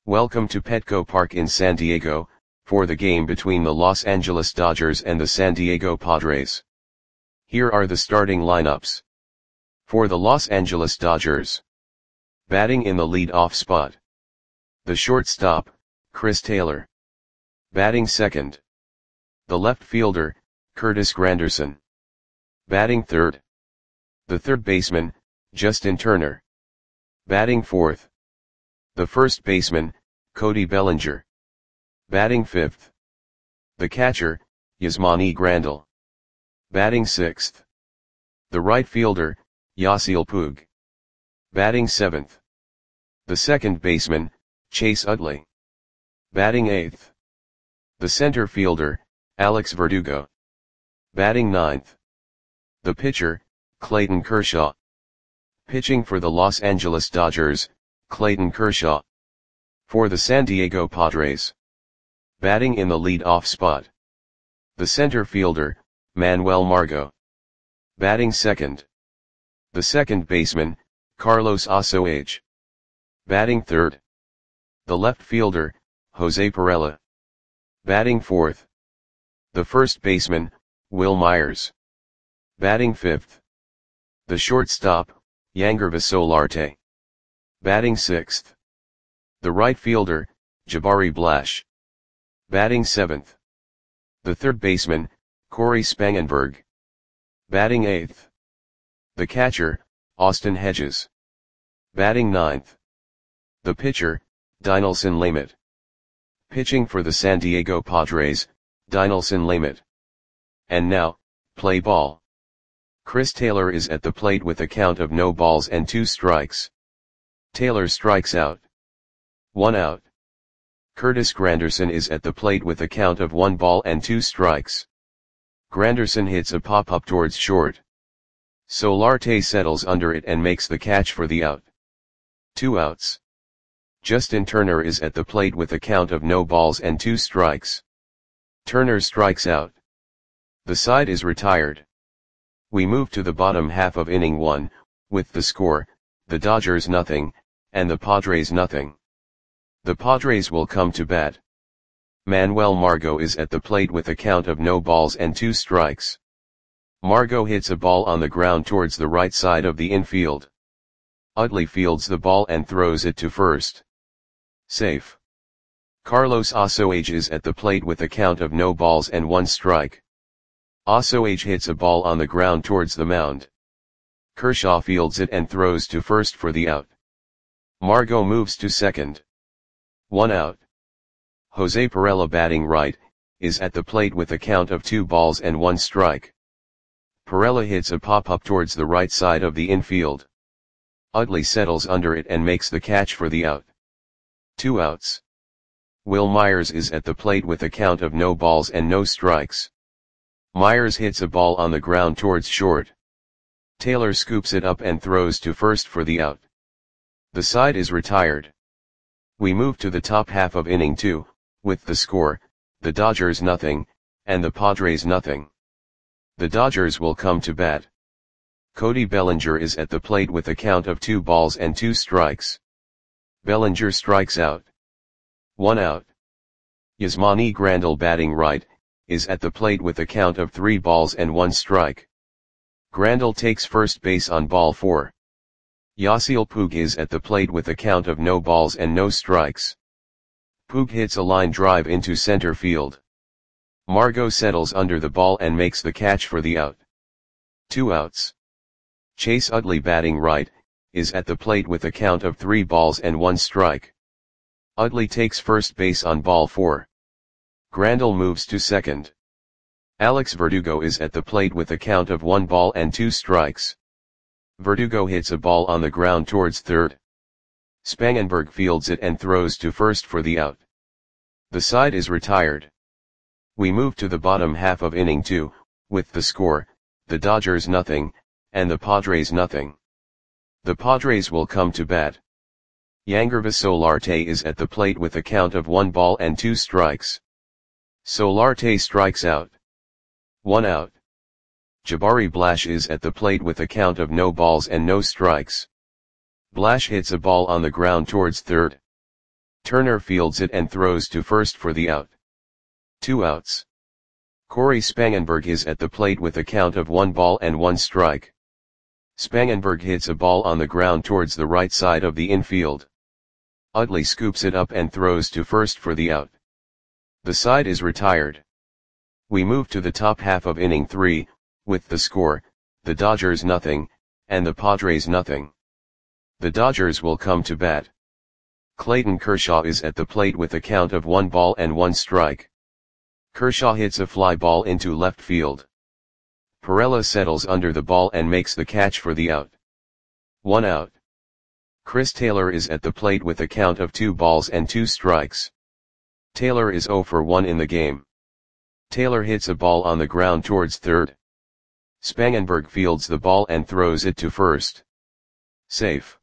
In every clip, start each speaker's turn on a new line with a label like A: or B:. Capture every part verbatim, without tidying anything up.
A: Welcome to Petco Park in San Diego, for the game between the Los Angeles Dodgers and the San Diego Padres. Here are the starting lineups. For the Los Angeles Dodgers. Batting in the lead-off spot. The shortstop, Chris Taylor. Batting second. The left fielder, Curtis Granderson. Batting third. The third baseman, Justin Turner. Batting fourth. The first baseman, Cody Bellinger. Batting fifth. The catcher, Yasmani Grandal. Batting sixth. The right fielder, Yasiel Puig. Batting seventh. The second baseman, Chase Utley. Batting eighth. The center fielder, Alex Verdugo. Batting ninth. The pitcher, Clayton Kershaw. Pitching for the Los Angeles Dodgers, Clayton Kershaw. For the San Diego Padres. Batting in the lead-off spot. The center fielder, Manuel Margot. Batting second. The second baseman, Carlos Osoage. Batting third. The left fielder, Jose Pirela. Batting fourth. The first baseman, Wil Myers. Batting fifth. The shortstop, Yangervis Solarte. Batting sixth. The right fielder, Jabari Blash. Batting seventh. The third baseman, Corey Spangenberg. Batting eighth. The catcher, Austin Hedges. Batting ninth. The pitcher, Dinelson Lamet. Pitching for the San Diego Padres, Dinelson Lamet. And now, play ball. Chris Taylor is at the plate with a count of no balls and two strikes. Taylor strikes out. One out. Curtis Granderson is at the plate with a count of one ball and two strikes. Granderson hits a pop-up towards short. Solarte settles under it and makes the catch for the out. Two outs. Justin Turner is at the plate with a count of no balls and two strikes. Turner strikes out. The side is retired. We move to the bottom half of inning one, with the score, the Dodgers nothing, and the Padres nothing. The Padres will come to bat. Manuel Margot is at the plate with a count of no balls and two strikes. Margot hits a ball on the ground towards the right side of the infield. Utley fields the ball and throws it to first. Safe. Carlos Osoage is at the plate with a count of no balls and one strike. Osoage hits a ball on the ground towards the mound. Kershaw fields it and throws to first for the out. Margot moves to second. One out. Jose Pirela, batting right, is at the plate with a count of two balls and one strike. Pirela hits a pop-up towards the right side of the infield. Utley settles under it and makes the catch for the out. Two outs. Wil Myers is at the plate with a count of no balls and no strikes. Myers hits a ball on the ground towards short. Taylor scoops it up and throws to first for the out. The side is retired. We move to the top half of inning two, with the score, the Dodgers nothing, and the Padres nothing. The Dodgers will come to bat. Cody Bellinger is at the plate with a count of two balls and two strikes. Bellinger strikes out. One out. Yasmani Grandal, batting right, is at the plate with a count of three balls and one strike. Grandal takes first base on ball four. Yasiel Puig is at the plate with a count of no balls and no strikes. Puig hits a line drive into center field. Margot settles under the ball and makes the catch for the out. Two outs. Chase Utley, batting right, is at the plate with a count of three balls and one strike. Utley takes first base on ball four. Grandal moves to second. Alex Verdugo is at the plate with a count of one ball and two strikes. Verdugo hits a ball on the ground towards third. Spangenberg fields it and throws to first for the out. The side is retired. We move to the bottom half of inning two, with the score, the Dodgers nothing, and the Padres nothing. The Padres will come to bat. Yangervis Solarte is at the plate with a count of one ball and two strikes. Solarte strikes out. One out. Jabari Blash is at the plate with a count of no balls and no strikes. Blash hits a ball on the ground towards third. Turner fields it and throws to first for the out. Two outs. Corey Spangenberg is at the plate with a count of one ball and one strike. Spangenberg hits a ball on the ground towards the right side of the infield. Utley scoops it up and throws to first for the out. The side is retired. We move to the top half of inning three, with the score, the Dodgers nothing, and the Padres nothing. The Dodgers will come to bat. Clayton Kershaw is at the plate with a count of one ball and one strike. Kershaw hits a fly ball into left field. Pirela settles under the ball and makes the catch for the out. One out. Chris Taylor is at the plate with a count of two balls and two strikes. Taylor is zero for one in the game. Taylor hits a ball on the ground towards third. Spangenberg fields the ball and throws it to first. Safe.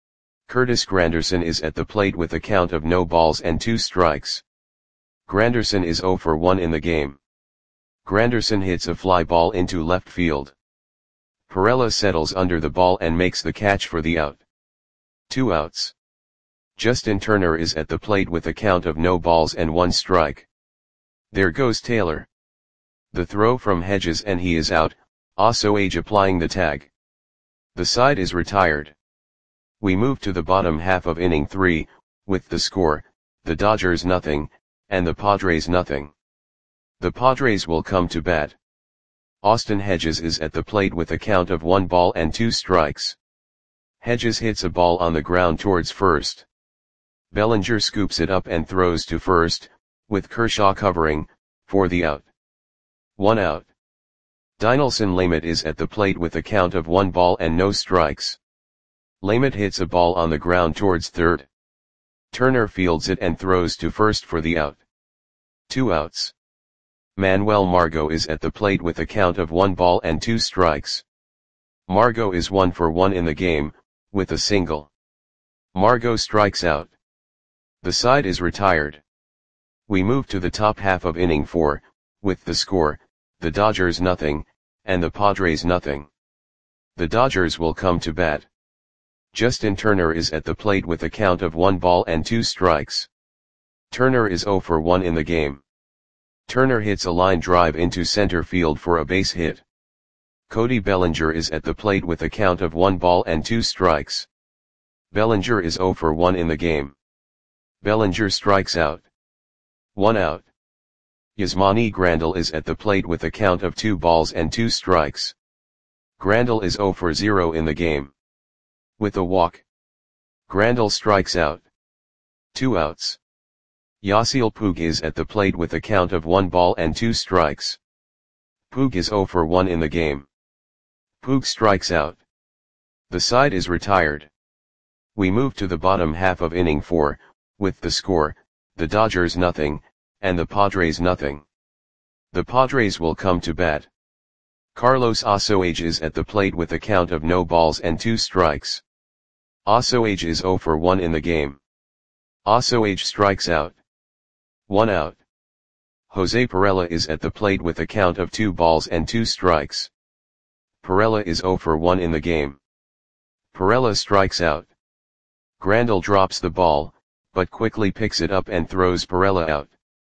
A: Curtis Granderson is at the plate with a count of no balls and two strikes. Granderson is zero for one in the game. Granderson hits a fly ball into left field. Pirela settles under the ball and makes the catch for the out. Two outs. Justin Turner is at the plate with a count of no balls and one strike. There goes Taylor. The throw from Hedges and he is out, Ossoage applying the tag. The side is retired. We move to the bottom half of inning three, with the score, the Dodgers nothing, and the Padres nothing. The Padres will come to bat. Austin Hedges is at the plate with a count of one ball and two strikes. Hedges hits a ball on the ground towards first. Bellinger scoops it up and throws to first, with Kershaw covering, for the out. One out. Dinelson Lamet is at the plate with a count of one ball and no strikes. Lamet hits a ball on the ground towards third. Turner fields it and throws to first for the out. Two outs. Manuel Margot is at the plate with a count of one ball and two strikes. Margot is one for one in the game, with a single. Margot strikes out. The side is retired. We move to the top half of inning four, with the score, the Dodgers nothing, and the Padres nothing. The Dodgers will come to bat. Justin Turner is at the plate with a count of one ball and two strikes. Turner is zero for one in the game. Turner hits a line drive into center field for a base hit. Cody Bellinger is at the plate with a count of one ball and two strikes. Bellinger is zero for one in the game. Bellinger strikes out. One out. Yasmani Grandal is at the plate with a count of two balls and two strikes. Grandal is zero for zero in the game. With a walk. Grandal strikes out. Two outs. Yasiel Puig is at the plate with a count of one ball and two strikes. Puig is zero for one in the game. Puig strikes out. The side is retired. We move to the bottom half of inning four, with the score, the Dodgers nothing, and the Padres nothing. The Padres will come to bat. Carlos Ossoage is at the plate with a count of no balls and two strikes. Ossoage is zero for one in the game. Ossoage strikes out. One out. Jose Pirela is at the plate with a count of two balls and two strikes. Pirela is zero for one in the game. Pirela strikes out. Grandal drops the ball, but quickly picks it up and throws Pirela out.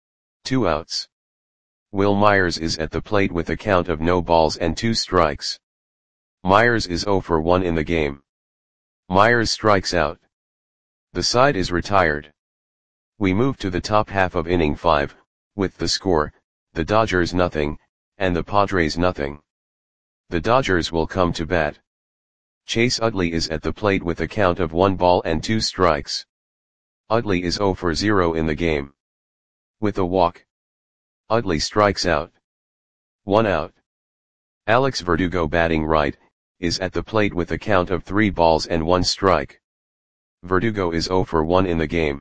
A: Two outs. Will Myers is at the plate with a count of no balls and two strikes. Myers is zero for one in the game. Myers strikes out. The side is retired. We move to the top half of inning five, with the score, the Dodgers nothing, and the Padres nothing. The Dodgers will come to bat. Chase Utley is at the plate with a count of one ball and two strikes. Utley is zero for zero in the game. With a walk. Utley strikes out. One out. Alex Verdugo batting right, is at the plate with a count of three balls and one strike. Verdugo is zero for one in the game.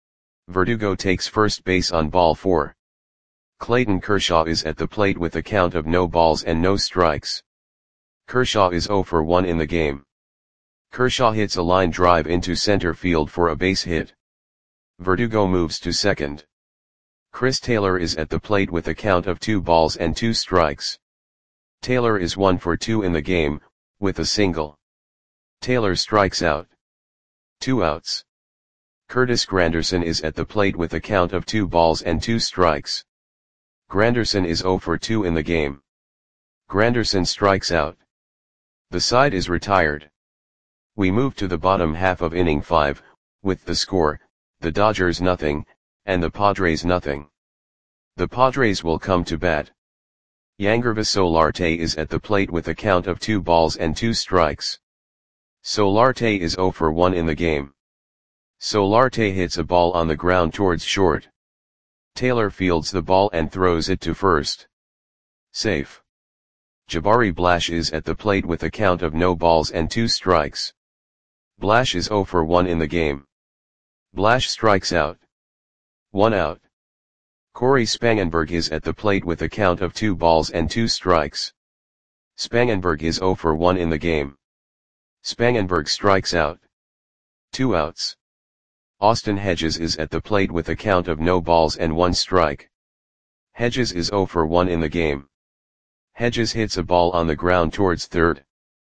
A: Verdugo takes first base on ball four. Clayton Kershaw is at the plate with a count of no balls and no strikes. Kershaw is zero for one in the game. Kershaw hits a line drive into center field for a base hit. Verdugo moves to second. Chris Taylor is at the plate with a count of two balls and two strikes. Taylor is one for two in the game, with a single. Taylor strikes out. Two outs. Curtis Granderson is at the plate with a count of two balls and two strikes. Granderson is zero for two in the game. Granderson strikes out. The side is retired. We move to the bottom half of inning five, with the score, the Dodgers nothing, and the Padres nothing. The Padres will come to bat. Yangervis Solarte is at the plate with a count of two balls and two strikes. Solarte is zero for one in the game. Solarte hits a ball on the ground towards short. Taylor fields the ball and throws it to first. Safe. Jabari Blash is at the plate with a count of no balls and two strikes. Blash is zero for one in the game. Blash strikes out. One out. Corey Spangenberg is at the plate with a count of two balls and two strikes. Spangenberg is zero for one in the game. Spangenberg strikes out. Two outs. Austin Hedges is at the plate with a count of no balls and one strike. Hedges is zero for one in the game. Hedges hits a ball on the ground towards third.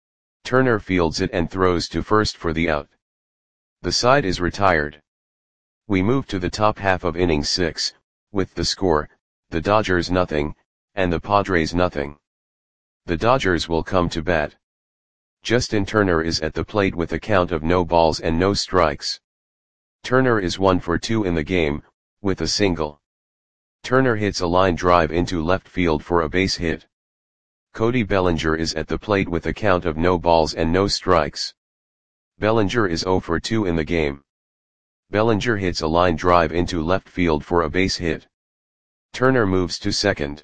A: Turner fields it and throws to first for the out. The side is retired. We move to the top half of inning six, with the score, the Dodgers nothing, and the Padres nothing. The Dodgers will come to bat. Justin Turner is at the plate with a count of no balls and no strikes. Turner is one for two in the game, with a single. Turner hits a line drive into left field for a base hit. Cody Bellinger is at the plate with a count of no balls and no strikes. Bellinger is zero for two in the game. Bellinger hits a line drive into left field for a base hit. Turner moves to second.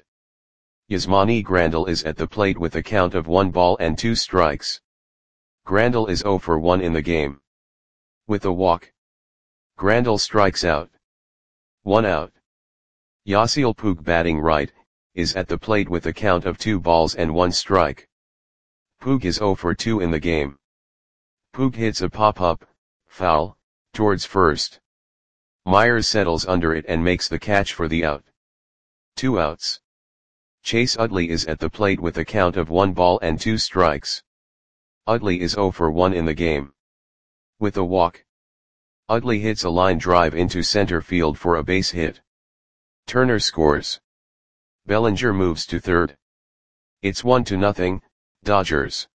A: Yasmani Grandal is at the plate with a count of one ball and two strikes. Grandal is zero for one in the game. With a walk. Grandal strikes out. One out. Yasiel Puig, batting right, is at the plate with a count of two balls and one strike. Puig is zero for two in the game. Puig hits a pop-up, foul, towards first. Myers settles under it and makes the catch for the out. Two outs. Chase Utley is at the plate with a count of one ball and two strikes. Utley is zero for one in the game. With a walk. Utley hits a line drive into center field for a base hit. Turner scores. Bellinger moves to third. It's one to nothing, Dodgers.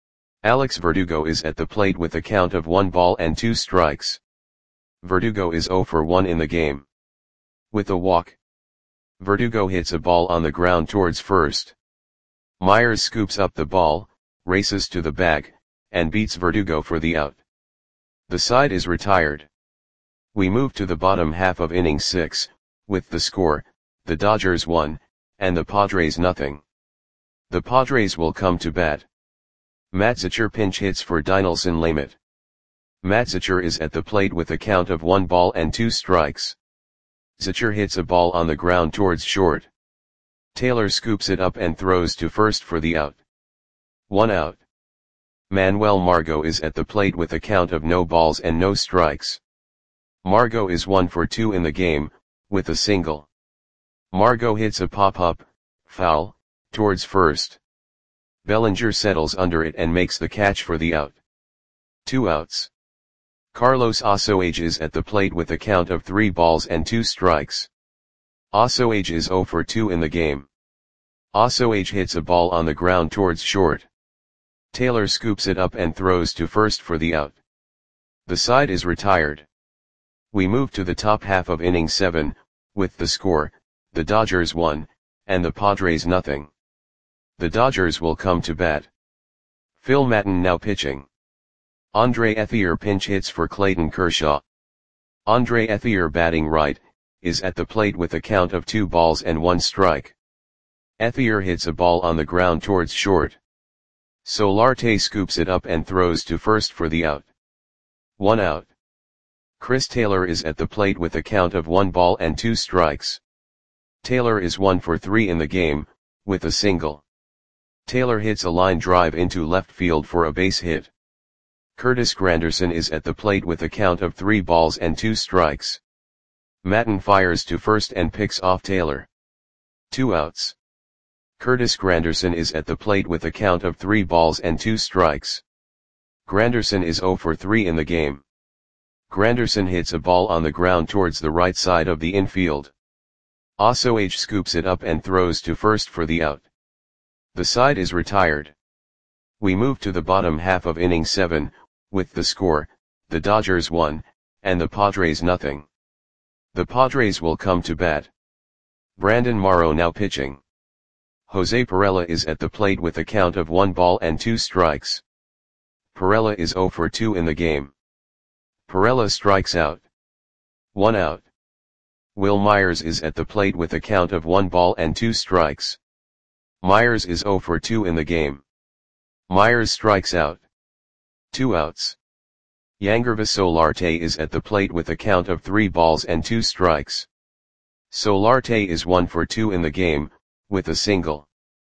A: Alex Verdugo is at the plate with a count of one ball and two strikes. Verdugo is zero for one in the game. With a walk. Verdugo hits a ball on the ground towards first. Myers scoops up the ball, races to the bag, and beats Verdugo for the out. The side is retired. We move to the bottom half of inning six, with the score, the Dodgers one, and the Padres nothing. The Padres will come to bat. Matt Zachor pinch hits for Dinelson Lamet. Matt Zachor is at the plate with a count of one ball and two strikes. Zachor hits a ball on the ground towards short. Taylor scoops it up and throws to first for the out. One out. Manuel Margot is at the plate with a count of no balls and no strikes. Margot is one for two in the game, with a single. Margot hits a pop-up, foul, towards first. Bellinger settles under it and makes the catch for the out. Two outs. Carlos Osoage is at the plate with a count of three balls and two strikes. Osoage is zero for two in the game. Osoage hits a ball on the ground towards short. Taylor scoops it up and throws to first for the out. The side is retired. We move to the top half of inning seven, with the score, the Dodgers one, and the Padres nothing. The Dodgers will come to bat. Phil Maton now pitching. Andre Ethier pinch hits for Clayton Kershaw. Andre Ethier, batting right, is at the plate with a count of two balls and one strike. Ethier hits a ball on the ground towards short. Solarte scoops it up and throws to first for the out. One out. Chris Taylor is at the plate with a count of one ball and two strikes. Taylor is one for three in the game, with a single. Taylor hits a line drive into left field for a base hit. Curtis Granderson is at the plate with a count of three balls and two strikes. Maton fires to first and picks off Taylor. Two outs. Curtis Granderson is at the plate with a count of three balls and two strikes. Granderson is zero for three in the game. Granderson hits a ball on the ground towards the right side of the infield. Osoh scoops it up and throws to first for the out. The side is retired. We move to the bottom half of inning seven, with the score, the Dodgers one, and the Padres nothing. The Padres will come to bat. Brandon Morrow now pitching. Jose Pirela is at the plate with a count of one ball and two strikes. Pirela is zero for two in the game. Pirela strikes out. One out. Wil Myers is at the plate with a count of one ball and two strikes. Myers is zero for two in the game. Myers strikes out. Two outs. Yangervis Solarte is at the plate with a count of three balls and two strikes. Solarte is one for two in the game, with a single.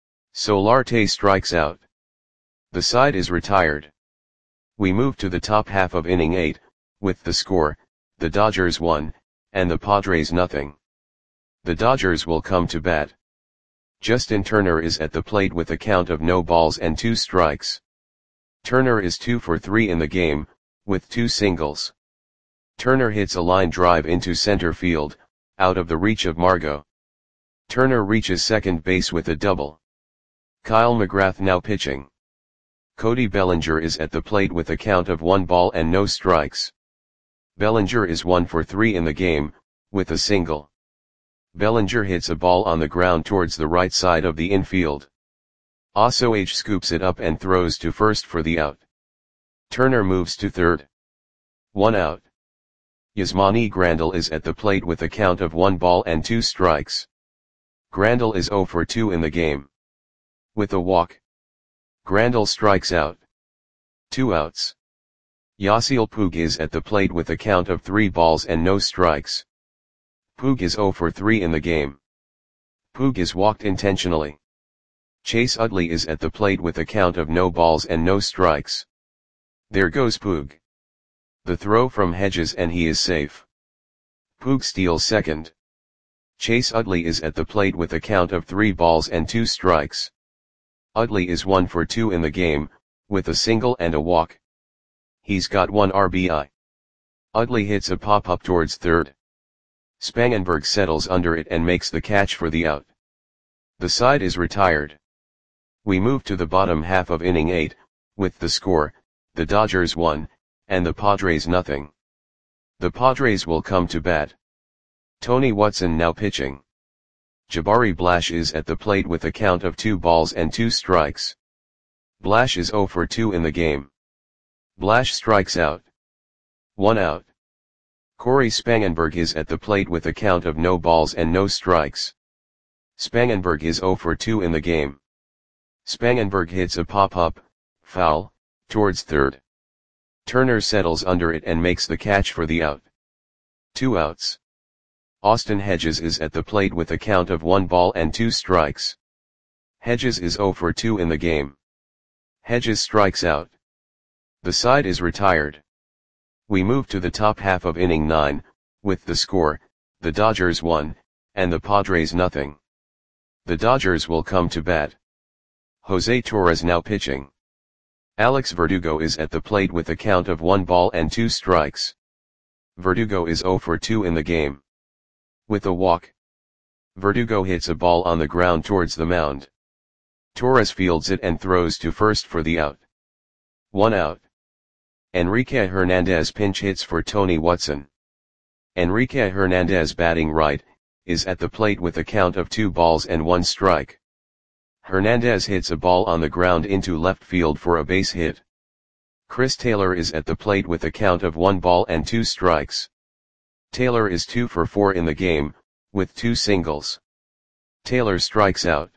A: Solarte strikes out. The side is retired. We move to the top half of inning eight, with the score, the Dodgers one, and the Padres nothing. The Dodgers will come to bat. Justin Turner is at the plate with a count of no balls and two strikes. Turner is two for three in the game, with two singles. Turner hits a line drive into center field, out of the reach of Margot. Turner reaches second base with a double. Kyle McGrath now pitching. Cody Bellinger is at the plate with a count of one ball and no strikes. Bellinger is one for three in the game, with a single. Bellinger hits a ball on the ground towards the right side of the infield. Osoh scoops it up and throws to first for the out. Turner moves to third. One out. Yasmani Grandal is at the plate with a count of one ball and two strikes. Grandal is zero for two in the game. With a walk. Grandal strikes out. Two outs. Yasiel Puig is at the plate with a count of three balls and no strikes. Puig is zero for three in the game. Puig is walked intentionally. Chase Utley is at the plate with a count of no balls and no strikes. There goes Puig. The throw from Hedges and he is safe. Puig steals second. Chase Utley is at the plate with a count of three balls and two strikes. Utley is one for two in the game, with a single and a walk. He's got one R B I. Utley hits a pop-up towards third. Spangenberg settles under it and makes the catch for the out. The side is retired. We move to the bottom half of inning eight, with the score, the Dodgers one, and the Padres nothing. The Padres will come to bat. Tony Watson now pitching. Jabari Blash is at the plate with a count of two balls and two strikes. Blash is zero for two in the game. Blash strikes out. One out. Corey Spangenberg is at the plate with a count of no balls and no strikes. Spangenberg is zero for two in the game. Spangenberg hits a pop-up, foul, towards third. Turner settles under it and makes the catch for the out. Two outs. Austin Hedges is at the plate with a count of one ball and two strikes. Hedges is zero for two in the game. Hedges strikes out. The side is retired. We move to the top half of inning nine, with the score, the Dodgers one, and the Padres nothing. The Dodgers will come to bat. Jose Torres now pitching. Alex Verdugo is at the plate with a count of one ball and two strikes. Verdugo is zero for two in the game. With a walk. Verdugo hits a ball on the ground towards the mound. Torres fields it and throws to first for the out. One out. Enrique Hernandez pinch hits for Tony Watson. Enrique Hernandez batting right, is at the plate with a count of two balls and one strike. Hernandez hits a ball on the ground into left field for a base hit. Chris Taylor is at the plate with a count of one ball and two strikes. Taylor is two for four in the game, with two singles. Taylor strikes out.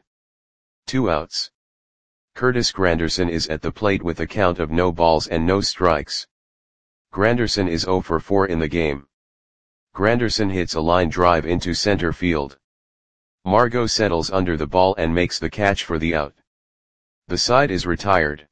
A: Two outs. Curtis Granderson is at the plate with a count of no balls and no strikes. Granderson is zero for four in the game. Granderson hits a line drive into center field. Margot settles under the ball and makes the catch for the out. The side is retired.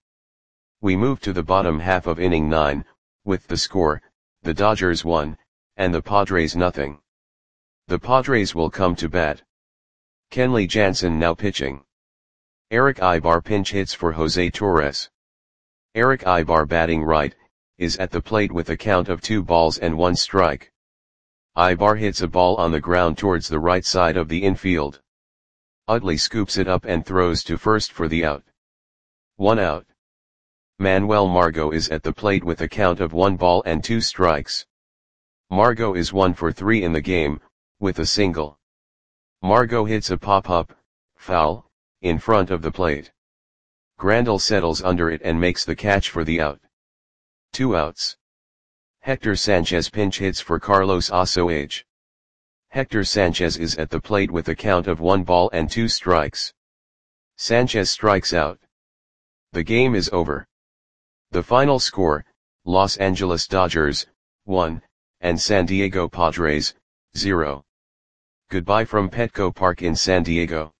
A: We move to the bottom half of inning nine, with the score, the Dodgers one, and the Padres nothing. The Padres will come to bat. Kenley Jansen now pitching. Eric Ibar pinch hits for Jose Torres. Eric Ibar batting right, is at the plate with a count of two balls and one strike. Ibar hits a ball on the ground towards the right side of the infield. Utley scoops it up and throws to first for the out. One out. Manuel Margot is at the plate with a count of one ball and two strikes. Margot is one for three in the game, with a single. Margot hits a pop-up, foul, in front of the plate. Grandal settles under it and makes the catch for the out. Two outs. Hector Sanchez pinch hits for Carlos Osoage. Hector Sanchez is at the plate with a count of one ball and two strikes. Sanchez strikes out. The game is over. The final score, Los Angeles Dodgers, one, and San Diego Padres, zero. Goodbye from Petco Park in San Diego.